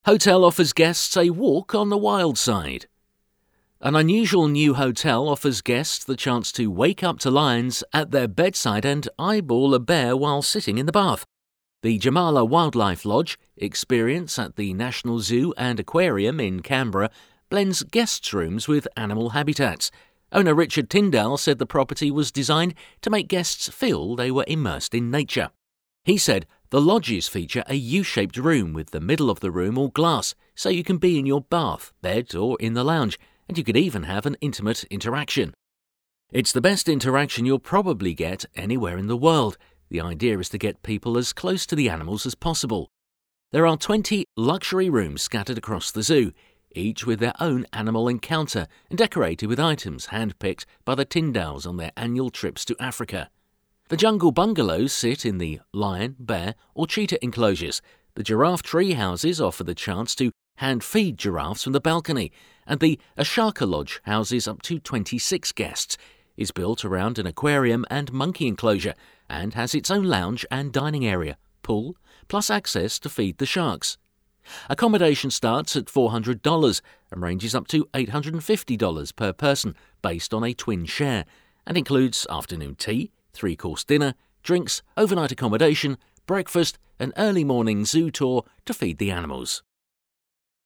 Hotel offers guests a walk on the wild side. An unusual new hotel offers guests the chance to wake up to lions at their bedside and eyeball a bear while sitting in the bath. The Jamala Wildlife Lodge experience at the National Zoo and Aquarium in Canberra blends guests' rooms with animal habitats. Owner Richard Tyndall said the property was designed to make guests feel they were immersed in nature. He said the lodges feature a U-shaped room with the middle of the room all glass, so you can be in your bath, bed or in the lounge, and you could even have an intimate interaction. It's the best interaction you'll probably get anywhere in the world. The idea is to get people as close to the animals as possible. There are 20 luxury rooms scattered across the zoo, each with their own animal encounter and decorated with items handpicked by the Tyndalls on their annual trips to Africa. The jungle bungalows sit in the lion, bear or cheetah enclosures. The giraffe tree houses offer the chance to hand-feed giraffes from the balcony, and the Ashaka Lodge houses up to 26 guests, is built around an aquarium and monkey enclosure, and has its own lounge and dining area, pool, plus access to feed the sharks. Accommodation starts at $400 and ranges up to $850 per person based on a twin share, and includes afternoon tea, 3-course dinner, drinks, overnight accommodation, breakfast, and early morning zoo tour to feed the animals.